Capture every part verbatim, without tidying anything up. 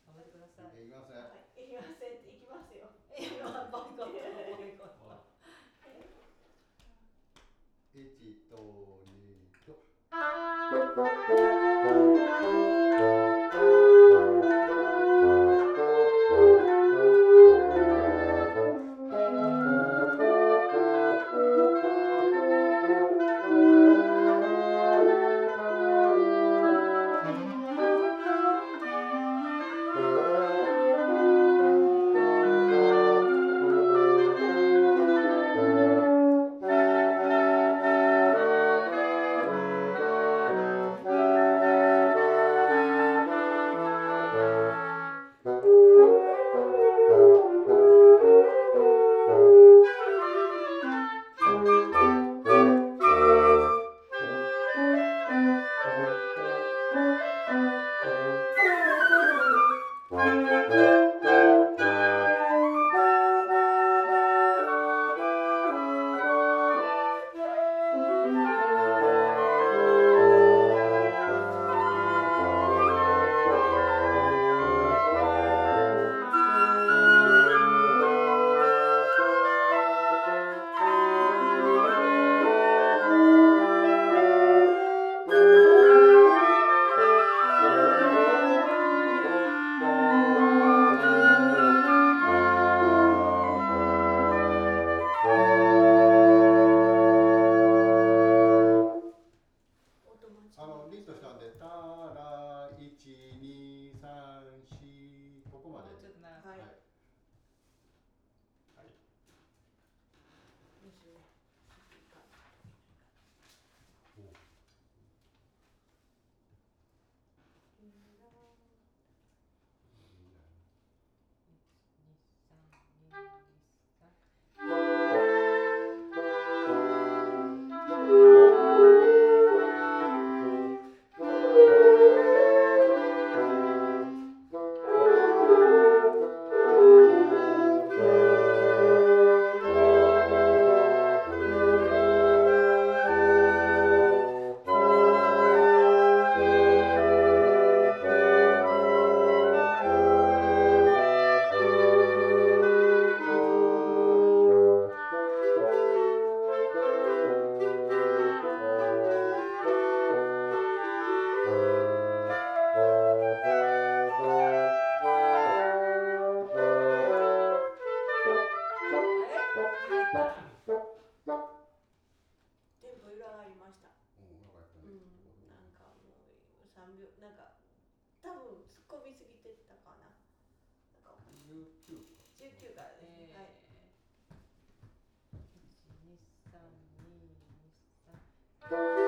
頑張ってください。 いきません。 はい、いきませんっていきますよ。 今ボイコットボイコット。 一と二と。あのリストしたんで、タラいちにさんしここまで。 もうちょっと長く。 はい。 はい。はい。 どうしよう。テンポ揺らがりました。 うん、よかったね。 うん、なんかもうさんびょう、なんか多分突っ込みすぎてたかな。なんかじゅうきゅう。 じゅうきゅうからですね。はい。 いちにさんにさん。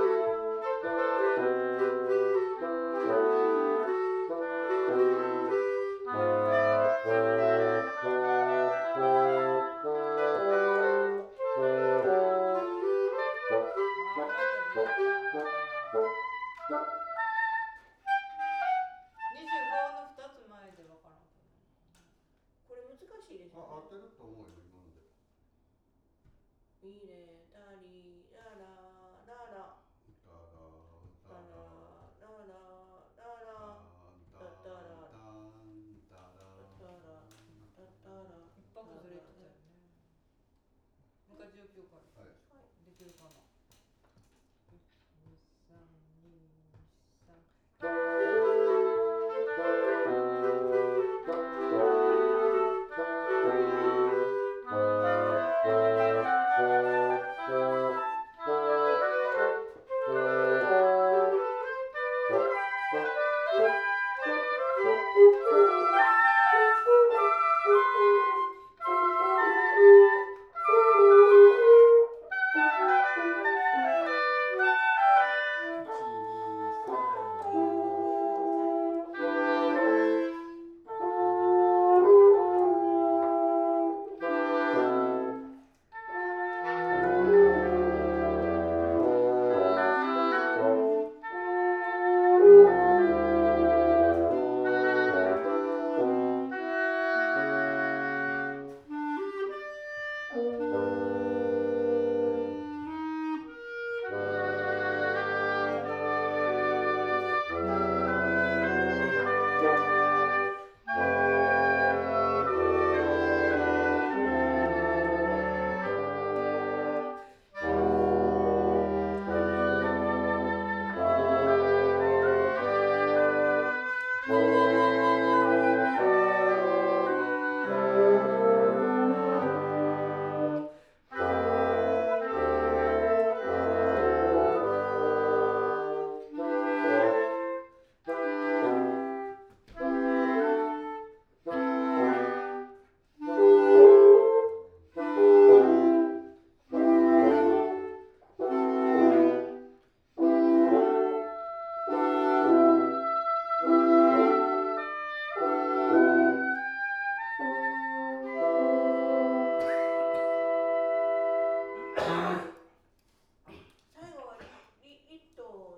にじゅうごのふたつまえでわからんくなる。 これ難しいですよね。 あ、合ってると思うよ、今ので。 いいね。